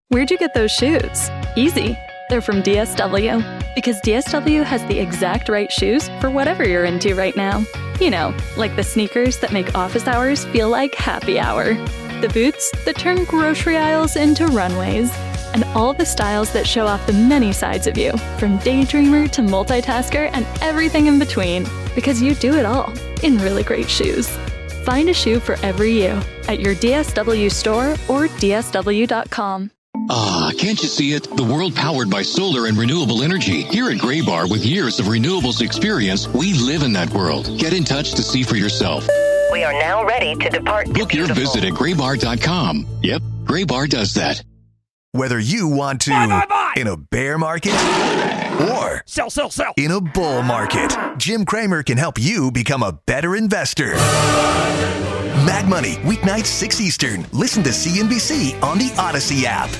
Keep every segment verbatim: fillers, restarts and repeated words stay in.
Where'd you get those shoes? Easy. They're from D S W. Because D S W has the exact right shoes for whatever you're into right now. You know, like the sneakers that make office hours feel like happy hour. The boots that turn grocery aisles into runways. And all the styles that show off the many sides of you, from daydreamer to multitasker and everything in between. Because you do it all in really great shoes. Find a shoe for every you at your D S W store or D S W dot com. Ah, can't you see it? The world powered by solar and renewable energy. Here at Graybar, with years of renewables experience, we live in that world. Get in touch to see for yourself. We are now ready to depart. Book your visit at graybar dot com. Yep, Graybar does that. Whether you want to buy, buy, buy. in a bear market or sell, sell, sell. in a bull market, Jim Cramer can help you become a better investor. Mag Money, weeknights six Eastern. Listen to C N B C on the Odyssey app.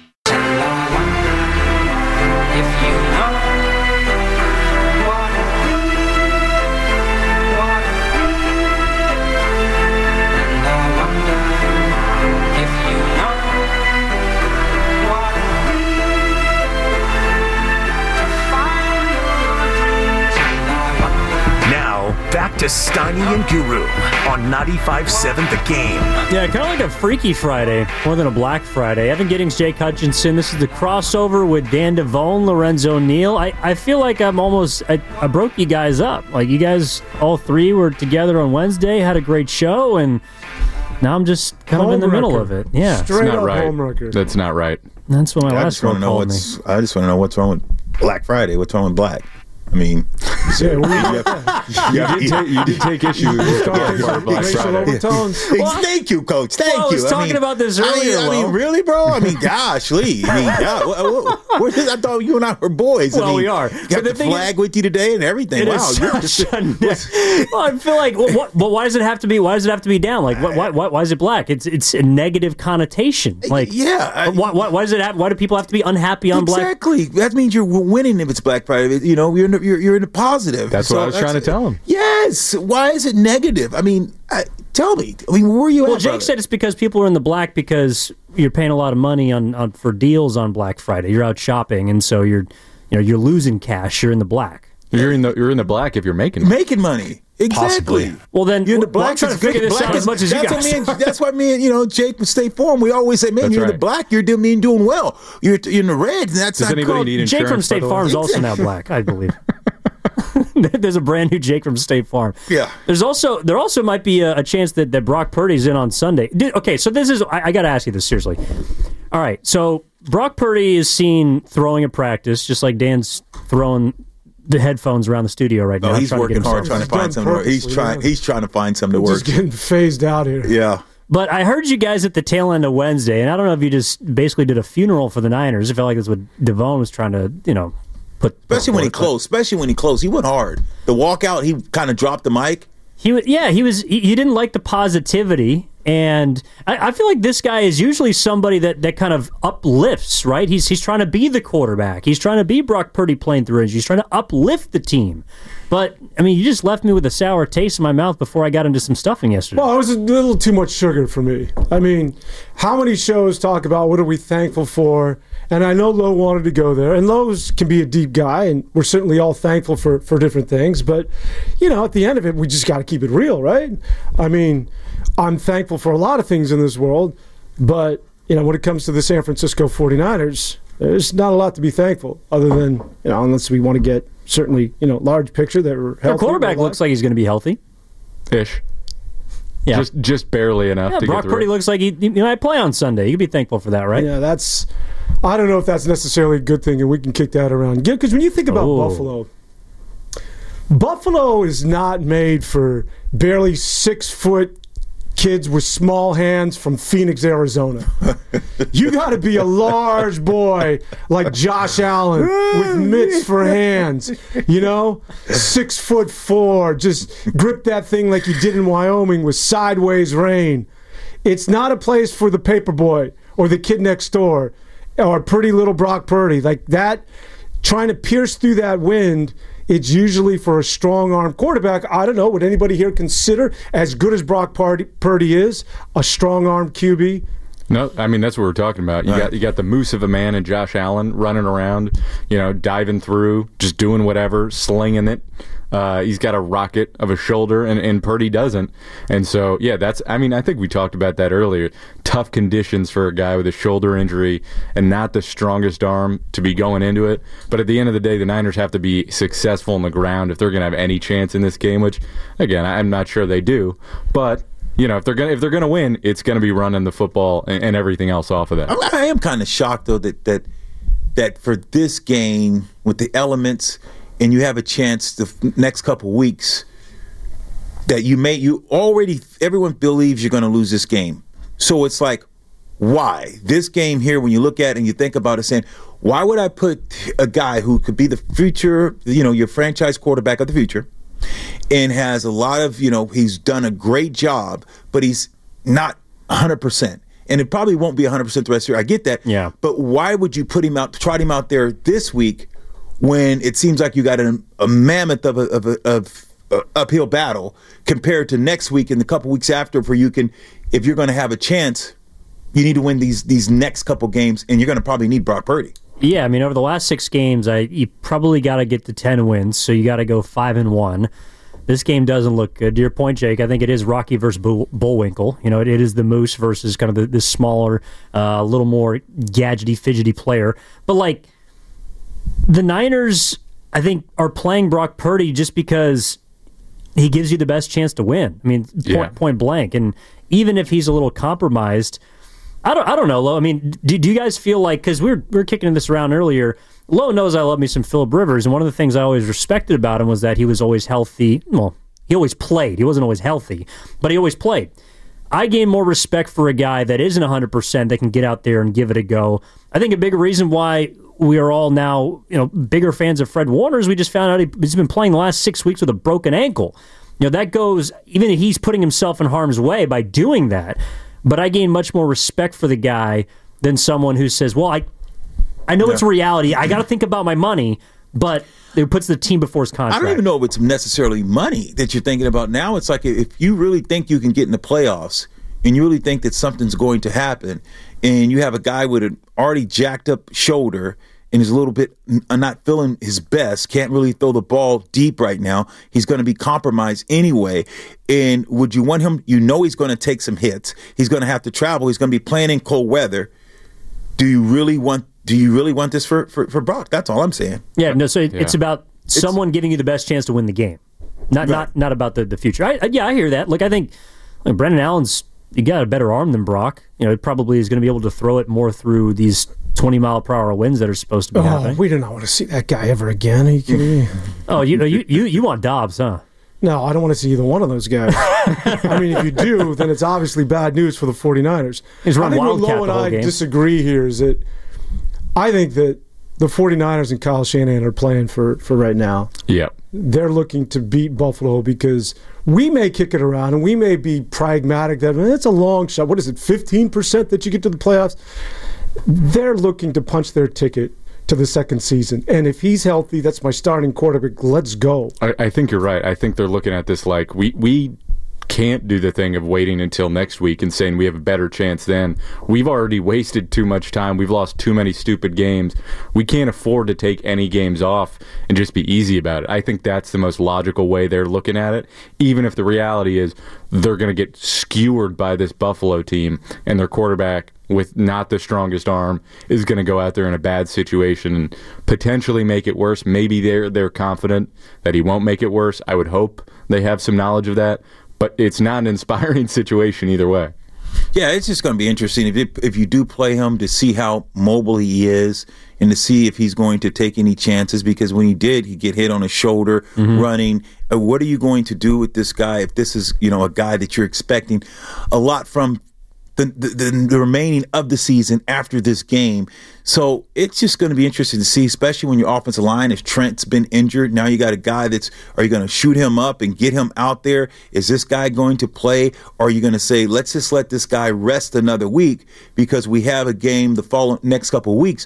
If you know what what and I wonder if you know what to find your dreams and I wonder. Now, back to Steiny and Guru on ninety-five point seven The Game. Yeah, kind of like a Freaky Friday, more than a Black Friday. Evan Giddings, Jake Hutchinson. This is the crossover with Dan Devone, Lorenzo Neal. I, I feel like I'm almost, I, I broke you guys up. Like, you guys, all three were together on Wednesday, had a great show, and now I'm just kind home of in the record. middle of it. Yeah. Straight not up right. home record. That's not right. That's what my I last just want one to know called me. what's. I just want to know what's wrong with Black Friday. What's wrong with black? I mean, Yeah, we- You did take, you did take issue with Sorry, Black some racial Friday. overtones. Ex- thank you, Coach. Thank Well, I you. was talking mean, about this I mean- earlier, I mean, Lo. really, bro? I mean, gosh, Lee. I mean, God, what, what, what is, I thought you and I were boys. I Well, mean, we are. You But got the the, thing flag with you today and everything. It Wow, is you're such just, a well, I feel like, well, what, but why does it have to be? Why does it have to be down? Like, what, why, why, why is it black? It's it's a negative connotation. Like, yeah. I- why, why, why does it have? Why do people have to be unhappy on black? Exactly. That means you're winning if it's Black Friday. You know, you're in the, you're, you're in the positive. That's what I was trying to tell him. Yes. Why is it negative? I mean, I, tell me. I mean, where were you Well, at? Jake brother? said it's because people are in the black because you're paying a lot of money on, on for deals on Black Friday. You're out shopping, and so you're you know you're losing cash. You're in the black. You're in the you're in the black if you're making money. making money. Exactly. Possibly. Well, then You're in the well, I'm black. trying to figure this black out is- as much as you that's guys. What me and, that's why me and you know Jake with State Farm. We always say, man, That's you're in right. the black. You're doing mean doing well. You're, you're in the red, and that's Does not anybody called. need insurance? Jake from State by the way? Farm is also now black, I believe. There's a brand new Jake from State Farm. Yeah. There's also there also might be a, a chance that, that Brock Purdy's in on Sunday. Dude, okay, so this is I, I got to ask you this seriously. All right, so Brock Purdy is seen throwing at practice, just like Dan's throwing the headphones around the studio right now. No, he's trying to get working hard himself- trying to find Done something. to work. He's purposely, trying. yeah. He's trying to find something to Just work. getting phased out here. Yeah. But I heard you guys at the tail end of Wednesday, and I don't know if you just basically did a funeral for the Niners. It felt like that's what Devone was trying to, you know, put. Especially when he but- closed. Especially when he closed. He went hard. The walkout, he kind of dropped the mic. He was, yeah, he was. He, he didn't like the positivity, and I, I feel like this guy is usually somebody that, that kind of uplifts, right? He's he's trying to be the quarterback. He's trying to be Brock Purdy playing through injury. He's trying to uplift the team. But I mean, you just left me with a sour taste in my mouth before I got into some stuffing yesterday. Well, it was a little too much sugar for me. I mean, how many shows talk about what are we thankful for? And I know Lo wanted to go there, and Lowe's can be a deep guy, and we're certainly all thankful for, for different things. But, you know, at the end of it, we just got to keep it real, right? I mean, I'm thankful for a lot of things in this world, but, you know, when it comes to the San Francisco forty-niners, there's not a lot to be thankful other than, you know, unless we want to get certainly, you know, large picture that we're healthy. Their quarterback we're looks like he's going to be healthy. Ish. Yeah. Just just barely enough Yeah, to Brock get through. Purdy looks like he, he might play on Sunday. You can be thankful for that, right? Yeah, that's. I don't know if that's necessarily a good thing, and we can kick that around. Because when you think about Oh. Buffalo, Buffalo is not made for barely six foot kids with small hands from Phoenix, Arizona. You got to be a large boy like Josh Allen with mitts for hands. You know, six foot four. Just grip that thing like you did in Wyoming with sideways rain. It's not a place for the paper boy or the kid next door or pretty little Brock Purdy. Like that, trying to pierce through that wind, it's usually for a strong-arm quarterback. I don't know, would anybody here consider, as good as Brock Purdy, Purdy is, a strong-arm Q B? No, I mean that's what we're talking about. You Right. got you got the moose of a man and Josh Allen running around, you know, diving through, just doing whatever, slinging it. Uh, he's got a rocket of a shoulder, and, and Purdy doesn't. And so, yeah, that's. I mean, I think we talked about that earlier. Tough conditions for a guy with a shoulder injury and not the strongest arm to be going into it. But at the end of the day, the Niners have to be successful on the ground if they're going to have any chance in this game. Which, again, I'm not sure they do, but. You know, if they're gonna if they're gonna win, it's gonna be running the football and, and everything else off of that. I, I am kind of shocked though that that that for this game with the elements, and you have a chance the f- next couple weeks that you may you already everyone believes you're going to lose this game. So it's like, why this game here? When you look at it and you think about it, saying, why would I put a guy who could be the future, you know, your franchise quarterback of the future? And has a lot of, you know, he's done a great job, but he's not one hundred percent. And it probably won't be one hundred percent the rest of the year. I get that. Yeah. But why would you put him out, trot him out there this week when it seems like you got a, a mammoth of a, of, a, of a uphill battle compared to next week and the couple weeks after where you can, if you're going to have a chance, you need to win these these next couple games, and you're going to probably need Brock Purdy. Yeah, I mean, over the last six games, I you probably got to get to ten wins, so you got to go five and one. This game doesn't look good. To your point, Jake, I think it is Rocky versus Bull- Bullwinkle. You know, it, it is the Moose versus kind of the, this smaller, a uh, little more gadgety, fidgety player. But like the Niners, I think, are playing Brock Purdy just because he gives you the best chance to win. I mean, point, Yeah. point blank. And even if he's a little compromised. I don't. I don't know, Lo. I mean, do, do you guys feel like, because we were we were kicking this around earlier? Lo knows I love me some Phillip Rivers, and one of the things I always respected about him was that he was always healthy. Well, he always played. He wasn't always healthy, but he always played. I gain more respect for a guy that isn't one hundred percent that can get out there and give it a go. I think a big reason why we are all now, you know, bigger fans of Fred Warner is we just found out he, he's been playing the last six weeks with a broken ankle. You know, that goes, even if he's putting himself in harm's way by doing that. But I gain much more respect for the guy than someone who says, well, I I know yeah. it's reality. I got to think about my money, but it puts the team before his contract. I don't even know if it's necessarily money that you're thinking about now. It's like if you really think you can get in the playoffs and you really think that something's going to happen and you have a guy with an already jacked up shoulder and is a little bit not feeling his best, can't really throw the ball deep right now. He's going to be compromised anyway. And would you want him? You know he's going to take some hits. He's going to have to travel. He's going to be playing in cold weather. Do you really want? Do you really want this for, for, for Brock? That's all I'm saying. Yeah, no. So it, yeah. it's about It's, someone giving you the best chance to win the game, not right. not not about the, the future. I, I, yeah, I hear that. Look, I think like, Brendan Allen's he got a better arm than Brock. You know, it probably is going to be able to throw it more through these twenty mile per hour winds that are supposed to be oh, happening. We do not want to see that guy ever again. Are you kidding me? Oh, you know, you, you you want Dobbs, huh? No, I don't want to see either one of those guys. I mean, if you do, then it's obviously bad news for the 49ers. He's I run think where Wildcat Lo and the whole I game. disagree here is that I think that the 49ers and Kyle Shanahan are playing for, for right now. Yeah. They're looking to beat Buffalo because we may kick it around and we may be pragmatic that it's a long shot. What is it, fifteen percent that you get to the playoffs? They're looking to punch their ticket to the second season. And if he's healthy, that's my starting quarterback. Let's go. I, I think you're right. I think they're looking at this like we we can't do the thing of waiting until next week and saying we have a better chance then. We've already wasted too much time. We've lost too many stupid games. We can't afford to take any games off and just be easy about it. I think that's the most logical way they're looking at it, even if the reality is they're going to get skewered by this Buffalo team and their quarterback with not the strongest arm is going to go out there in a bad situation and potentially make it worse. Maybe they're they're confident that he won't make it worse. I would hope they have some knowledge of that. But it's not an inspiring situation either way. Yeah, it's just going to be interesting if it, if you do play him to see how mobile he is and to see if he's going to take any chances. Because when he did, he get hit on his shoulder mm-hmm. running. Uh, what are you going to do with this guy if this is, you know, a guy that you're expecting a lot from the the, the, the remaining of the season after this game? So it's just going to be interesting to see, especially when your offensive line, if Trent's been injured, now you got a guy that's, are you going to shoot him up and get him out there? Is this guy going to play? Or are you going to say, let's just let this guy rest another week because we have a game the following next couple of weeks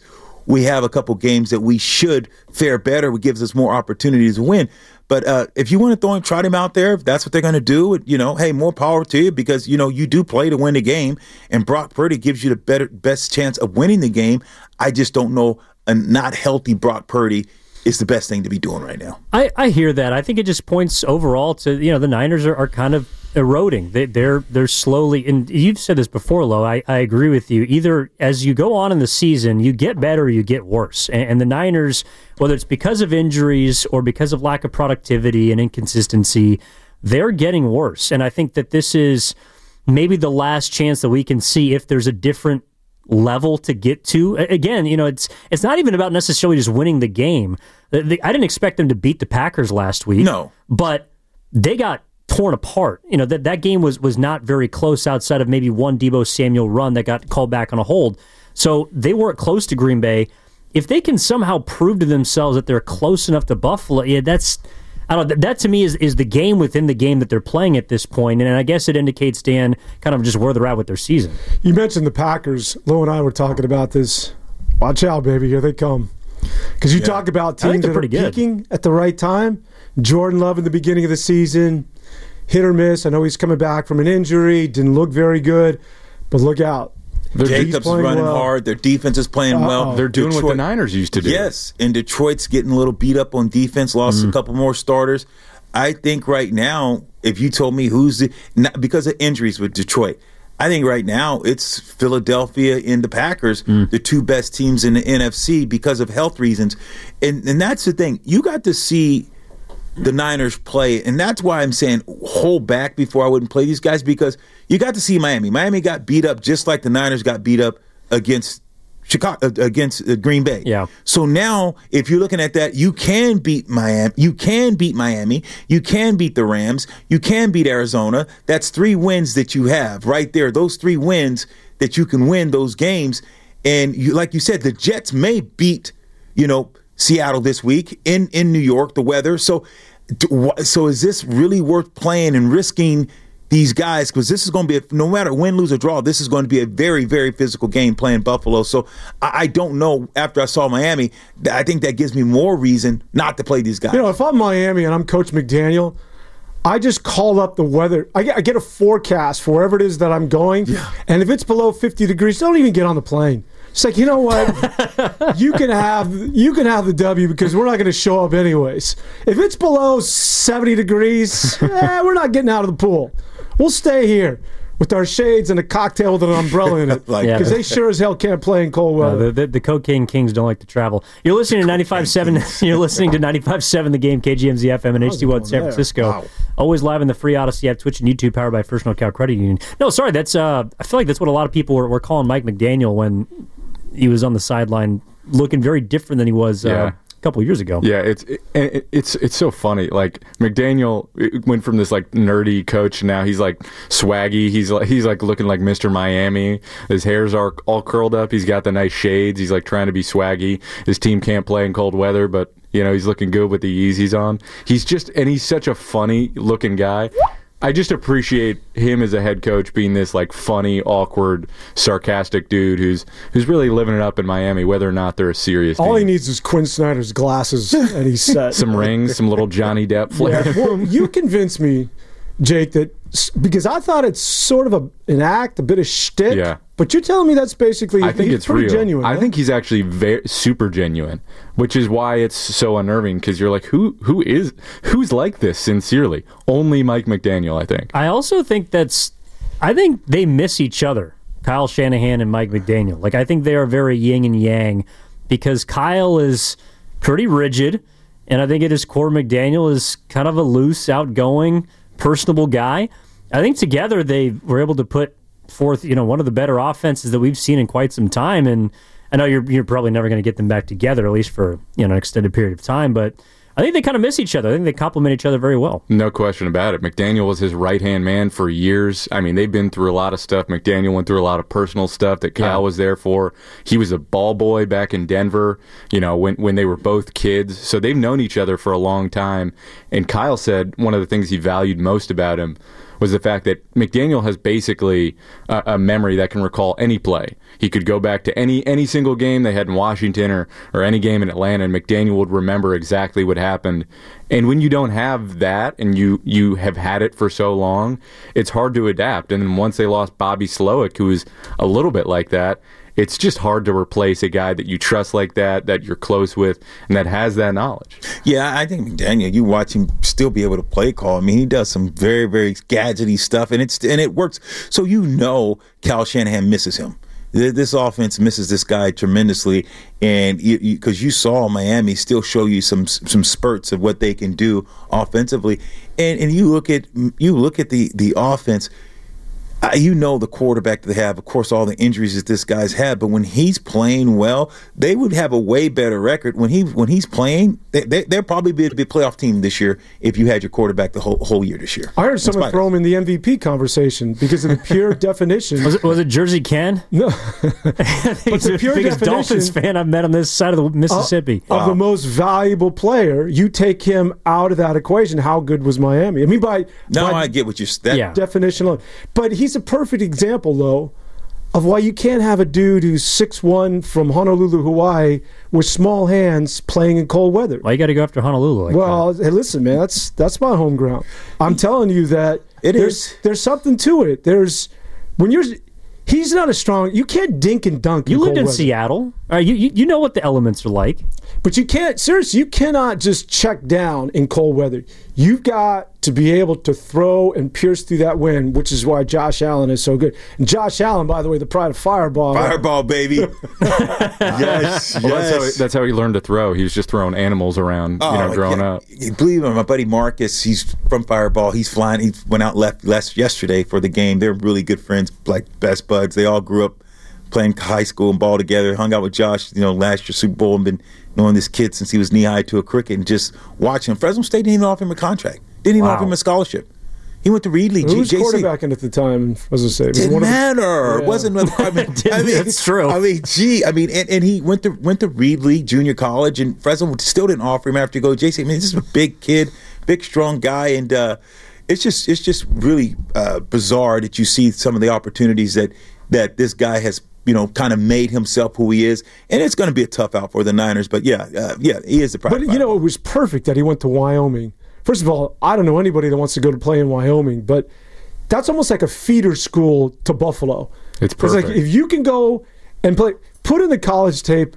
we have a couple games that we should fare better. It gives us more opportunities to win. But uh, if you want to throw him, trot him out there, if that's what they're going to do, you know, hey, more power to you because, you know, you do play to win the game. And Brock Purdy gives you the better, best chance of winning the game. I just don't know a not healthy Brock Purdy is the best thing to be doing right now. I, I hear that. I think it just points overall to, you know, the Niners are, are kind of eroding. They, they're they're slowly, and you've said this before, Lo, I, I agree with you. Either as you go on in the season, you get better or you get worse. And, and the Niners, whether it's because of injuries or because of lack of productivity and inconsistency, they're getting worse. And I think that this is maybe the last chance that we can see if there's a different level to get to. Again, you know, it's it's not even about necessarily just winning the game. The, the, I didn't expect them to beat the Packers last week. No. But they got torn apart. You know, that, that game was was not very close outside of maybe one Deebo Samuel run that got called back on a hold. So they weren't close to Green Bay. If they can somehow prove to themselves that they're close enough to Buffalo, yeah, that's I don't know, that, that to me is, is the game within the game that they're playing at this point, and I guess it indicates, Dan, kind of just where they're at with their season. You mentioned the Packers. Lo and I were talking about this. Watch out, baby. Here they come. Because you yeah. talk about teams that are good. Peaking at the right time. Jordan Love in the beginning of the season, hit or miss. I know he's coming back from an injury, didn't look very good, but look out. Their Jacobs is running well. hard. Their defense is playing Uh-oh. well. They're doing Detroit, what the Niners used to do. Yes, and Detroit's getting a little beat up on defense, lost mm. a couple more starters. I think right now, if you told me who's the not, because of injuries with Detroit, I think right now it's Philadelphia and the Packers, mm. the two best teams in the N F C because of health reasons. And and that's the thing. You got to see the Niners play, and that's why I'm saying hold back before I wouldn't play these guys, because you got to see Miami. Miami got beat up just like the Niners got beat up against Chicago, against Green Bay. Yeah. So now, if you're looking at that, you can beat Miami. You can beat Miami. You can beat the Rams. You can beat Arizona. That's three wins that you have right there. Those three wins that you can win those games. And you, like you said, the Jets may beat, you know, Seattle this week in, in New York, the weather. So, so is this really worth playing and risking these guys? Because this is going to be, a, no matter win, lose, or draw, this is going to be a very, very physical game playing Buffalo. So I, I don't know. After I saw Miami, I think that gives me more reason not to play these guys. You know, if I'm Miami and I'm Coach McDaniel, I just call up the weather. I get, I get a forecast for wherever it is that I'm going. Yeah. And if it's below fifty degrees, don't even get on the plane. It's like, you know what? you can have you can have the W because we're not going to show up anyways. If it's below seventy degrees, eh, we're not getting out of the pool. We'll stay here with our shades and a cocktail with an umbrella in it, because yeah. they sure as hell can't play in cold weather. No, the, the, the cocaine kings don't like to travel. You're listening to ninety-five point seven. You're listening to ninety-five point seven The Game, K G M Z F M, and H D one San Francisco. Wow. Always live in the free Odyssey app, Twitch, and YouTube, powered by First NorCal Credit Union. No, sorry, that's. Uh, I feel like that's what a lot of people were, were calling Mike McDaniel when he was on the sideline, looking very different than he was. Uh, yeah. A couple of years ago. Yeah, it's it, it's it's so funny. Like McDaniel went from this like nerdy coach, now he's like swaggy. He's like he's like looking like Mister Miami. His hair's are all curled up. He's got the nice shades. He's like trying to be swaggy. His team can't play in cold weather, but you know he's looking good with the Yeezys on. He's just and he's such a funny looking guy. I just appreciate him as a head coach being this like funny, awkward, sarcastic dude who's who's really living it up in Miami, whether or not they're a serious All team. he needs is Quinn Snyder's glasses, and he's set. Some rings, some little Johnny Depp flair. Yeah. Well, you convinced me, Jake, that because I thought it's sort of a, an act, a bit of shtick. Yeah. But you're telling me that's basically I think he's it's pretty real. genuine. I huh? think he's actually very super genuine, which is why it's so unnerving, because you're like, who who is who's like this sincerely? Only Mike McDaniel, I think. I also think that's I think they miss each other, Kyle Shanahan and Mike McDaniel. Like I think they are very yin and yang, because Kyle is pretty rigid, and I think at his core McDaniel is kind of a loose, outgoing, personable guy. I think together they were able to put forth, you know, one of the better offenses that we've seen in quite some time. And I know you're you're probably never going to get them back together, at least for, you know, an extended period of time. But I think they kind of miss each other. I think they complement each other very well. No question about it. McDaniel was his right-hand man for years. I mean, they've been through a lot of stuff. McDaniel went through a lot of personal stuff that Kyle yeah. was there for. He was a ball boy back in Denver, you know, when, when they were both kids. So they've known each other for a long time. And Kyle said one of the things he valued most about him was the fact that McDaniel has basically a, a memory that can recall any play. He could go back to any any single game they had in Washington or, or any game in Atlanta, and McDaniel would remember exactly what happened. And when you don't have that and you, you have had it for so long, it's hard to adapt. And then once they lost Bobby Slowick, who was a little bit like that, it's just hard to replace a guy that you trust like that, that you're close with, and that has that knowledge. Yeah, I think McDaniel, you watch him still be able to play call. I mean, he does some very, very gadgety stuff, and it's and it works. So you know Kyle Shanahan misses him. This offense misses this guy tremendously, and because you, you, you saw Miami still show you some some spurts of what they can do offensively, and and you look at you look at the the offense. Uh, you know the quarterback that they have, of course, all the injuries that this guy's had, but when he's playing well, they would have a way better record. When he when he's playing, they, they, they'll probably be a playoff team this year if you had your quarterback the whole whole year this year. I heard someone throw him in the M V P conversation because of the pure definition. Was it, was it Jersey Ken? No. I think he's the the pure biggest definition Dolphins fan I've met on this side of the Mississippi. Of, wow. of the most valuable player, you take him out of that equation. How good was Miami? I mean, by no, by I get what you're that yeah. definition alone. But he's a perfect example. Example though of why you can't have a dude who's six one from Honolulu, Hawaii, with small hands playing in cold weather. Why you got to go after Honolulu? Like well, that? Hey, listen, man, that's that's my home ground. I'm telling you that it there's is. there's something to it. There's when you're he's not a strong. You can't dink and dunk. You in lived in weather. Seattle. All right, you, you you know what the elements are like. But you can't, seriously, you cannot just check down in cold weather. You've got to be able to throw and pierce through that wind, which is why Josh Allen is so good. And Josh Allen, by the way, the pride of Fireball. Fireball, baby. yes, well, yes. That's how, he, that's how he learned to throw. He was just throwing animals around, oh, you know, growing yeah. up. Believe me, my buddy Marcus, he's from Fireball. He's flying. He went out left last yesterday for the game. They're really good friends, like best buds. They all grew up playing high school and ball together. Hung out with Josh, you know, last year Super Bowl, and been knowing this kid since he was knee high to a cricket, and just watching him. Fresno State didn't even offer him a contract. Didn't even Wow. offer him a scholarship. He went to Reedley. Who was J C. quarterbacking at the time? As I say, Didn't matter. Yeah. It wasn't. I mean, I mean, That's true. I mean, gee, I mean, and, and he went to went to Reedley Junior College, and Fresno still didn't offer him after he go to J C. I mean, this is a big kid, big strong guy, and uh, it's just it's just really uh, bizarre that you see some of the opportunities that that this guy has. You know, kind of made himself who he is, and it's going to be a tough out for the Niners. But yeah, uh, yeah, he is the pride. But you know, it was perfect that he went to Wyoming. First of all, I don't know anybody that wants to go to play in Wyoming, but that's almost like a feeder school to Buffalo. It's perfect. Like if you can go and play, put in the college tape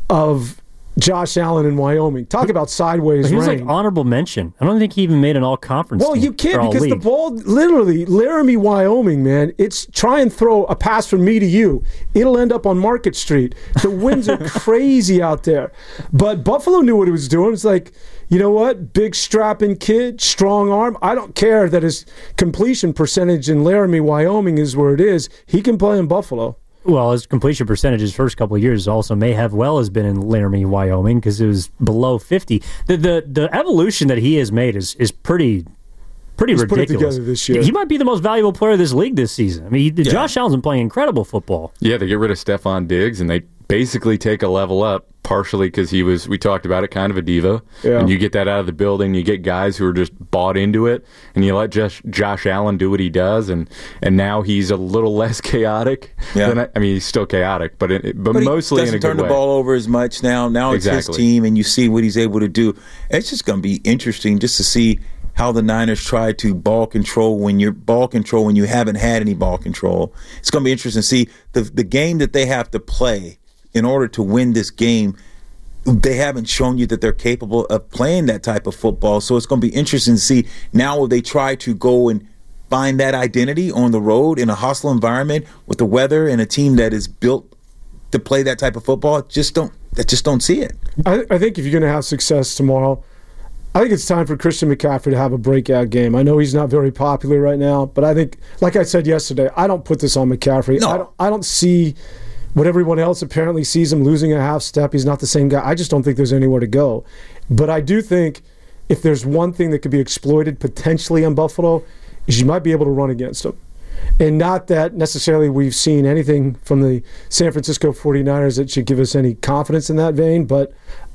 of Josh Allen in Wyoming. Talk about sideways He was rain. like honorable mention. I don't think he even made an all-conference Well, team, you or can't all because the league. ball, literally, Laramie, Wyoming, man, it's try and throw a pass from me to you. It'll end up on Market Street. The winds are crazy out there. But Buffalo knew what it was doing. It's like, you know what? Big strapping kid, strong arm. I don't care that his completion percentage in Laramie, Wyoming is where it is. He can play in Buffalo. Well, his completion percentage his first couple of years also may have well has been in Laramie, Wyoming, because it was below fifty. The the the evolution that he has made is is pretty pretty He's put it ridiculous. together this year. He might be the most valuable player of this league this season. I mean, he, Yeah. Josh Allen's been playing incredible football. Yeah, they get rid of Stephon Diggs, and they basically take a level up, partially because he was, we talked about it, kind of a diva. Yeah. And you get that out of the building. You get guys who are just bought into it, and you let Josh, Josh Allen do what he does, and, and now he's a little less chaotic. Yeah. Than I, I mean, he's still chaotic, but it, but, But he mostly in doesn't a good turn way. the ball over as much now. Now it's his Exactly. team, and you see what he's able to do. It's just going to be interesting just to see how the Niners try to ball control when you're ball control when you haven't had any ball control. It's going to be interesting to see the the game that they have to play in order to win this game. They haven't shown you that they're capable of playing that type of football. So it's going to be interesting to see now will they try to go and find that identity on the road in a hostile environment with the weather and a team that is built to play that type of football. Just don't, I just don't see it. I, I think if you're going to have success tomorrow, I think it's time for Christian McCaffrey to have a breakout game. I know he's not very popular right now, but I think, like I said yesterday, I don't put this on McCaffrey. No. I don't, I don't see what everyone else apparently sees him losing a half step. He's not the same guy. I just don't think there's anywhere to go. But I do think if there's one thing that could be exploited potentially in Buffalo is you might be able to run against him. And not that necessarily we've seen anything from the San Francisco forty-niners that should give us any confidence in that vein, but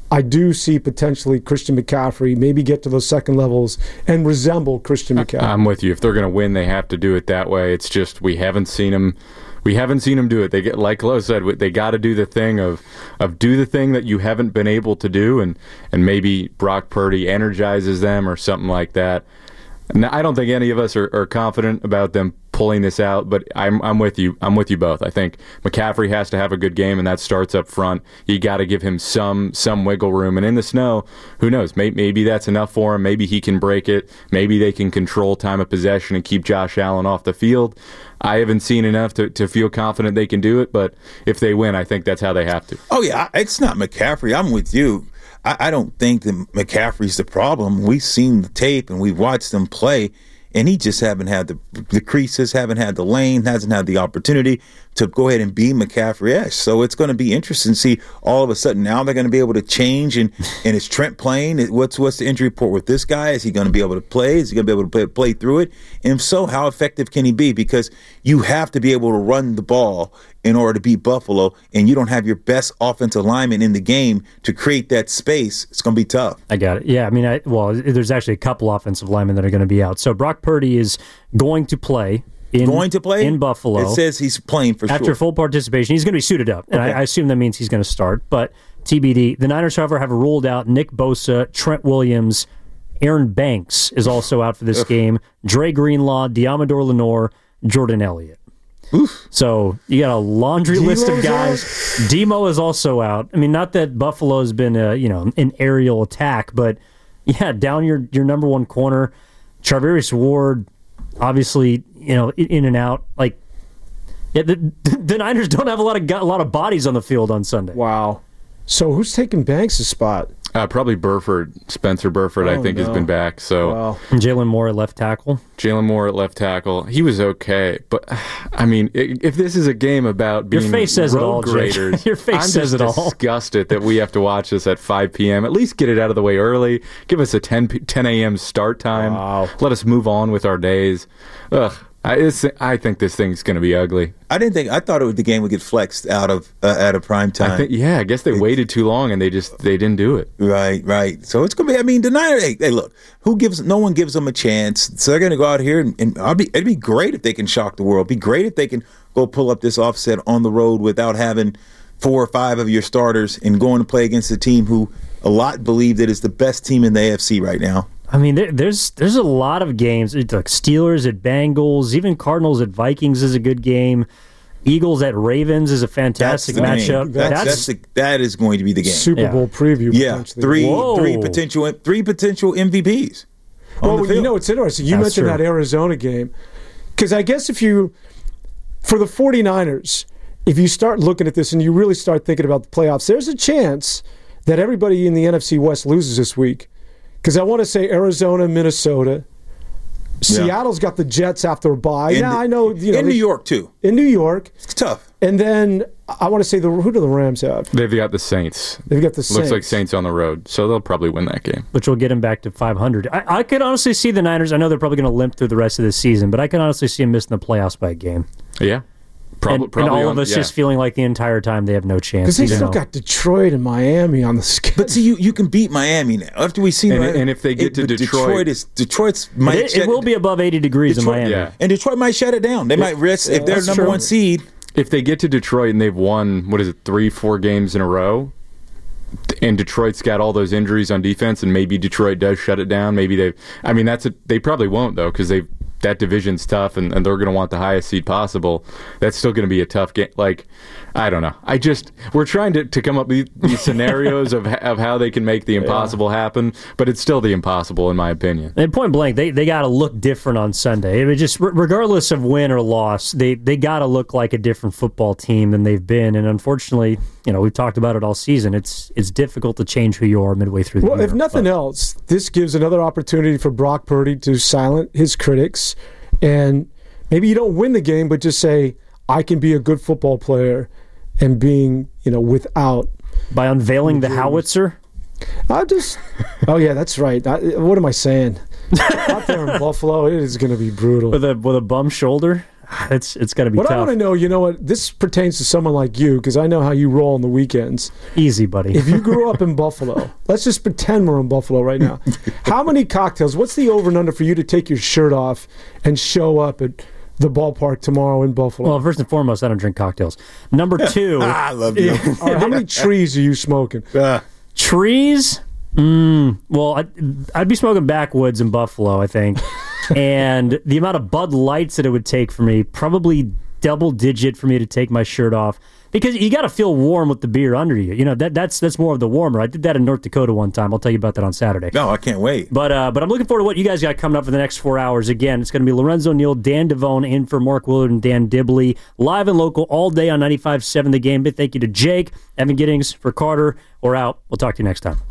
I do see potentially Christian McCaffrey maybe get to those second levels and resemble Christian McCaffrey. I'm with you. If they're going to win, they have to do it that way. It's just we haven't seen him. We haven't seen him do it. They get, like Lo said, they got to do the thing of of do the thing that you haven't been able to do, and and maybe Brock Purdy energizes them or something like that. And I don't think any of us are, are confident about them pulling this out, but I'm I'm with you. I'm with you both. I think McCaffrey has to have a good game, and that starts up front. You got to give him some some wiggle room. And in the snow, who knows? Maybe, maybe that's enough for him. Maybe he can break it. Maybe they can control time of possession and keep Josh Allen off the field. I haven't seen enough to, to feel confident they can do it, but if they win, I think that's how they have to. Oh, yeah, it's not McCaffrey. I'm with you. I, I don't think that McCaffrey's the problem. We've seen the tape and we've watched them play, and he just haven't had the, the creases, haven't had the lane, hasn't had the opportunity to go ahead and be McCaffrey-esque. So it's going to be interesting to see all of a sudden now they're going to be able to change. And, and is Trent playing? What's what's the injury report with this guy? Is he going to be able to play? Is he going to be able to play, play through it? And if so, how effective can he be? Because you have to be able to run the ball in order to beat Buffalo, and you don't have your best offensive lineman in the game to create that space. It's going to be tough. I got it. Yeah, I mean, I, well, there's actually a couple offensive linemen that are going to be out. So Brock Purdy is going to play. In, going to play in Buffalo. It says he's playing for after sure. full participation. He's going to be suited up, and Okay. I, I assume that means he's going to start. But T B D. The Niners, however, have ruled out Nick Bosa, Trent Williams, Aaron Banks is also out for this game. Dre Greenlaw, Diamador Lenore, Jordan Elliott. Oof. So you got a laundry Demo's list of guys. Demo is also out. I mean, not that Buffalo's been a you know an aerial attack, but yeah, down your your number one corner, Charvarius Ward. Obviously, you know, in and out. Like, yeah, the, the Niners don't have a lot of a lot of bodies on the field on Sunday. Wow. So who's taking Banks' spot? Uh, probably Burford, Spencer Burford, Oh, I think, no. has been back. So Wow. And Jalen Moore at left tackle. Jalen Moore at left tackle, he was okay. But, I mean, i- if this is a game about Your being face says it road all, Jake. graders, Your face I'm says just it all. disgusted that we have to watch this at five p.m. At least get it out of the way early. Give us a ten a.m. start time. Wow. Let us move on with our days. Ugh. I, it's, I think this thing's going to be ugly. I didn't think. I thought it would, the game would get flexed out of uh, out of prime time. I think, yeah, I guess they waited too long and they just they didn't do it. Right, right. So it's gonna be. I mean, the Niners. Hey, hey, look, who gives? No one gives them a chance. So they're gonna go out here and, and I'll be. It'd be great if they can shock the world. It'd be great if they can go pull up this offset on the road without having four or five of your starters and going to play against a team who a lot believe that is the best team in the A F C right now. I mean, there, there's there's a lot of games. It's like Steelers at Bengals, even Cardinals at Vikings is a good game. Eagles at Ravens is a fantastic the matchup. game. That's, that's the, that is going to be the game. Super Yeah. Bowl preview. Yeah, potentially. three Whoa. three potential three potential M V Ps. on Well, the you field. know, it's interesting. You That's mentioned true. that Arizona game. Because I guess if you, for the 49ers, if you start looking at this and you really start thinking about the playoffs, there's a chance that everybody in the N F C West loses this week. Because I want to say Arizona, Minnesota. Seattle's got the Jets after a bye. In Yeah, the- I know. You know in they- New York too. In New York. It's tough. And then I want to say, the who do the Rams have? They've got the Saints. They've got the Saints. Looks like Saints on the road, so they'll probably win that game. which will get him back to five hundred. I, I could honestly see the Niners. I know they're probably going to limp through the rest of the season, but I can honestly see them missing the playoffs by a game. Yeah, Prob- and, probably. and all on, of us yeah. just feeling like the entire time they have no chance. Because they even still though- got Detroit and Miami on the schedule. But see, you, you can beat Miami now. After we see, And- Miami- and if they get to but Detroit- Detroit is Detroit's might It, shut it will be above eighty degrees Detroit, in Miami. Yeah. and Detroit might shut it down. They might risk if they're that's number true. one seed. If they get to Detroit and they've won, what is it, three, four games in a row, and Detroit's got all those injuries on defense, and maybe Detroit does shut it down. Maybe they. I mean, that's a, they probably won't though, because they that division's tough, and, and they're going to want the highest seed possible. That's still going to be a tough game. Like, I don't know. I just we're trying to, to come up with these scenarios of of how they can make the impossible happen, but it's still the impossible in my opinion. And point blank, they, they got to look different on Sunday. It was just re- regardless of win or loss, they they got to look like a different football team than they've been. And unfortunately, you know, we've talked about it all season. It's it's difficult to change who you are midway through the Well, year. if nothing But else, this gives another opportunity for Brock Purdy to silence his critics. And maybe you don't win the game, but just say, I can be a good football player and being, you know, without. by unveiling the howitzer, I just, oh, yeah, that's right. I, what am I saying? Out there in Buffalo, it is going to be brutal. with a with a bum shoulder. it's it's got to be what tough. I want to know, you know what? This pertains to someone like you because I know how you roll on the weekends. Easy, buddy. If you grew up in Buffalo, let's just pretend we're in Buffalo right now. How many cocktails? What's the over and under for you to take your shirt off and show up at the ballpark tomorrow in Buffalo? Well, first and foremost, I don't drink cocktails. Number two, I love you. All right, how many trees are you smoking? Uh, trees. Mm, well, I'd, I'd be smoking backwoods in Buffalo, I think. And the amount of Bud Lights that it would take for me, probably double digit for me to take my shirt off. Because you got to feel warm with the beer under you. You know, that that's that's more of the warmer. I did that in North Dakota one time. I'll tell you about that on Saturday. no, I can't wait. But uh, but I'm looking forward to what you guys got coming up for the next four hours. Again, it's going to be Lorenzo Neal, Dan Devone in for Mark Willard and Dan Dibley. Live and local all day on ninety-five point seven The Game. Big thank you to Jake, Evan Giddings, for Carter. We're out. We'll talk to you next time.